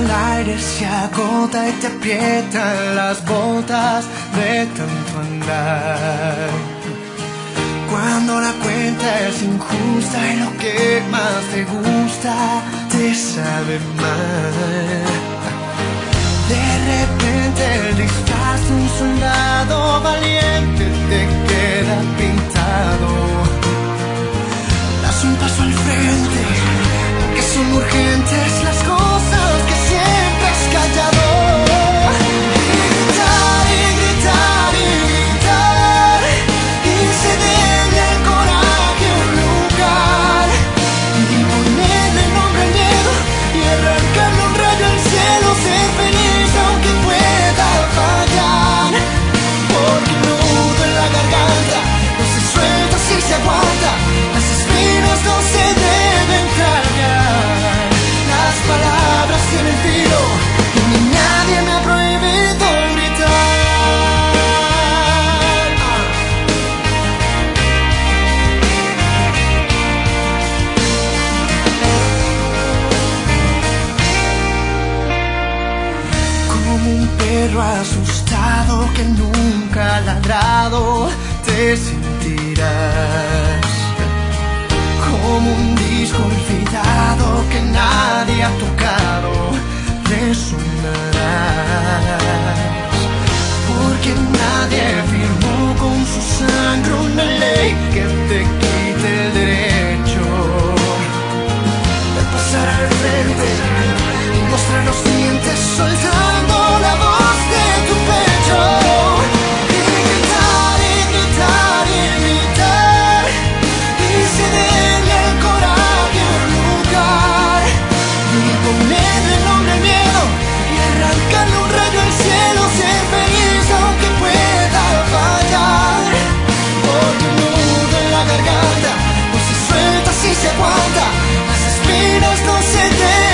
el aire se agota y te aprietan las botas de tanto andar. Cuando la cuenta es injusta y lo que más te gusta te sabe mal. De repente el disfraz de un soldado valiente te queda pintado. Das un paso al frente, que son urgentes las cosas que siempre has callado. Y gritar, y gritar, y cederle al coraje un lugar, y ponerle nombre al miedo, y arrancarle un rayo al cielo, ser feliz aunque pueda fallar. Porque el nudo en la garganta no se suelta si se aguanta, las espinas no se deben cargar. Las palabras tienen filo y ni nadie me ha prohibido gritar. Como un perro asustado que nunca ha ladrado, te sentirás. Como un disco olvidado que nadie ha tocado, resonarás. Porque nadie firmó con su sangre una ley que te quite el derecho de pasar al frente y mostrar los dientes soltando la voz de tu pecho. Y gritar, y gritar, y gritar, y cederle al coraje un lugar, y ponerle nombre al miedo, y arrancarle un rayo al cielo, ser feliz aunque pueda fallar. Porque el nudo en la garganta no se suelta si se aguanta, las espinas no se deben